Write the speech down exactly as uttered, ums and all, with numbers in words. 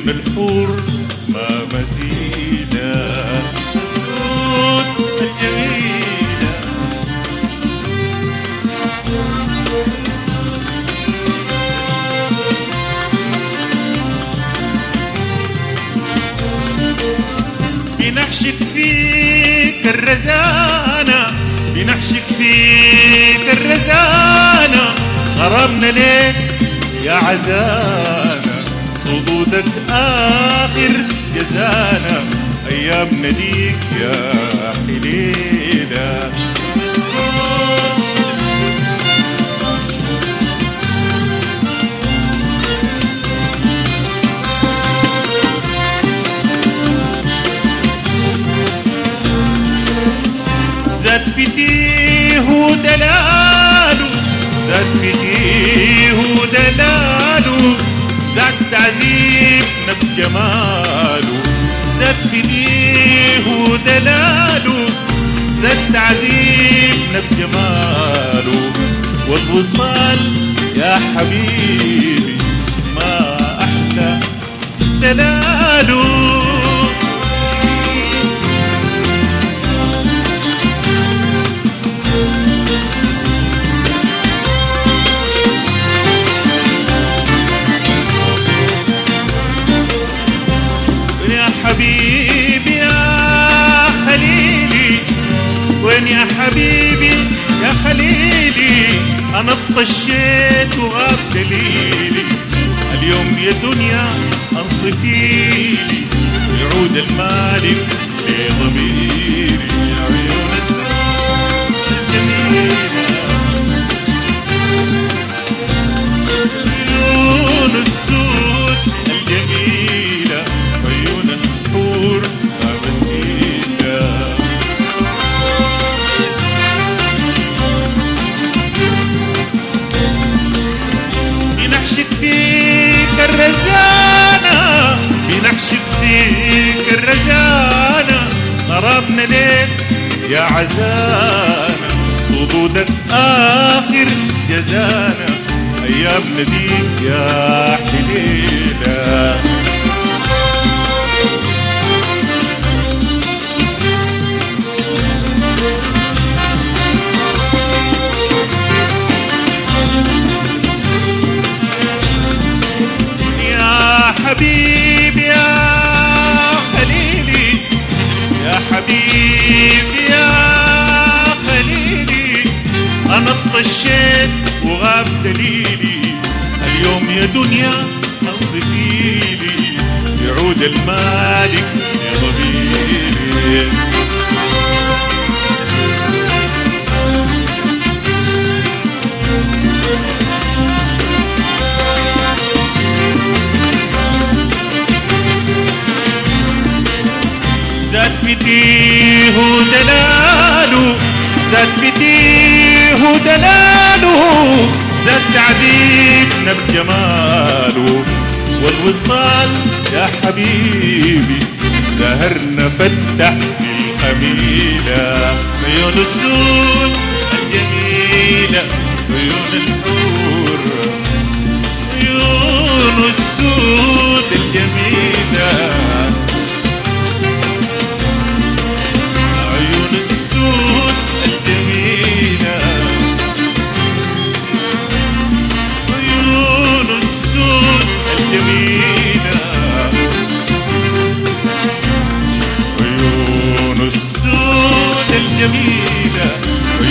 عيون الحور ما مزيدة السود الجميلة. بنحشك فيك الرزانة، بنحشك فيك الرزانة، غرامنا ليك يا عزانة، صدودك آخر جزانا، أيامنا ديك يا حليلة. زاد في ديه دلاله، زاد في ديه دلاله، زاد تعذيبنا بجماله، زاد في ديه دلاله، زاد تعذيبنا بجماله. والوصال يا حبيبي ما أحلى دلاله. حبيبي يا خليلي، وين يا حبيبي يا خليلي، أنا اطشيت وغاب دليلي، اليوم يا دنيا انصفيلي، يعود المالك لضميري. عيون السود الجميلة، عيون السود الجميلة، عيون الحور ما مسيدة. بنحشك فيك الرزانة، بنحشك فيك الرزانة، غرامنا ليك يا عزانة، صدودك آخر جزانا، أيامنا ديك يا حليلة. حبيبي يا خليلي، يا حبيبي يا خليلي، أنا اطشيت وغاب دليلي، اليوم يا دنيا انصفيلي، يعود المالك لضميري. زاد في ديه دلاله، زاد في ديه دلاله، زاد تعذيبنا بجماله. والوصال يا حبيبي سهرنا فتح في الخميلة. عيون السود الجميلة، عيون الحور، عيون السود الجميلة، السود الجميلة، عيون السود الجميلة، عيون السود الجميلة،